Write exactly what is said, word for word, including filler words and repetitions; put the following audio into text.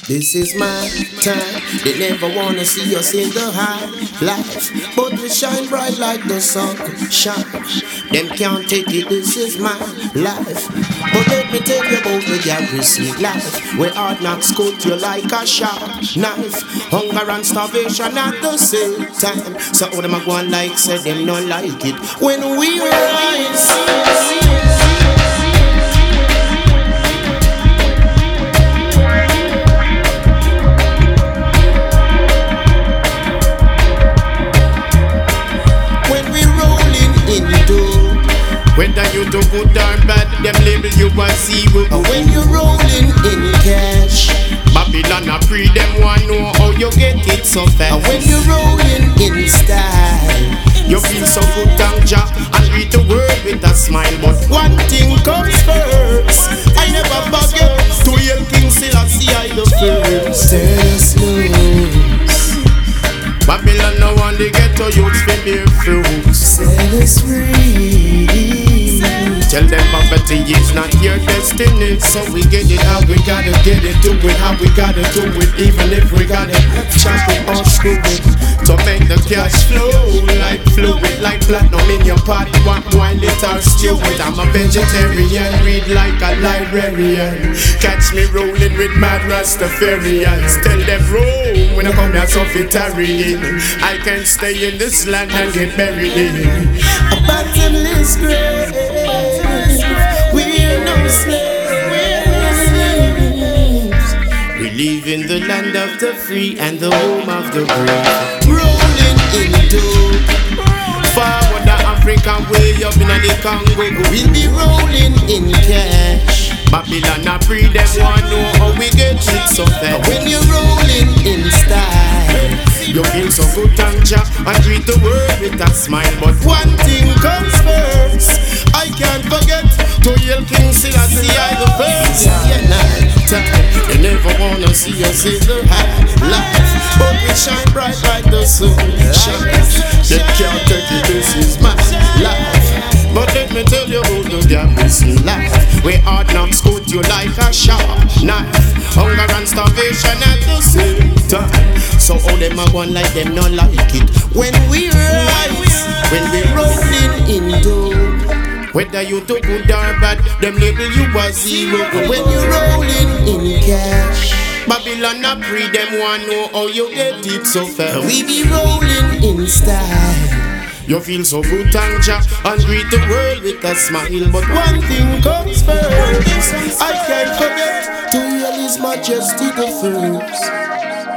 This is my time. They never wanna see us in the high life, but we shine bright like the sun shine. Them can't take it. This is my life. But let me tell you about the garrison life, where hard knocks cut you like a sharp knife. Hunger and starvation at the same time. So all them a go on like say them not like it when we rise. Whether you do good or bad, them label you as zero. And when you're rolling in cash, Babylon a pre, them want know how you get it so fast. And when you're rolling in style, you feel so good, thank Jah, and read the word with a smile. But one thing comes first, I never forget to hear King Selassie I the first. Stay loose. Babylon no one they get to youths for their fruits. Set us free. Tell them poverty is not your destiny. So we get it how we gotta get it. Do it how we gotta do it. Even if we gotta chop it or screw it. To make the cash flow like fluid, like platinum in your pot. One wine little stew it. I'm a vegetarian, read like a librarian. Catch me rolling with mad Rastafarians. Tell them roll when I come here so tarrying. I can stay in this land and get buried in a bottomless grave. We're no slaves. We live in the land of the free and the home of the brave. Rolling into forward the African way up in the Congo. We'll be rolling in cash. Babylon a pre, them want know how we get it so fast. When you're rolling in style, you feel so good, thank Jah, and greet the world with a smile. But one thing comes first, I can't forget to hail King Selassie I the first. Yeah, night time. They never wanna see us in the high life, but we shine bright like the sun shines. They can't take it, this is my life. But let me tell you about the garrison life, where hard knocks cut you like a sharp knife. Hunger and starvation at the same time. So all them a one like them not like it when we rise, when we rolling in dough. Whether you do good or bad, them label you as zero. But when you rolling in cash, Babylon a pre, them want know how you get it so fast. We be rolling in style. You feel so good, thank Jah, and greet the world with a smile. But one thing comes first, I can't forget to hear His Majesty the first.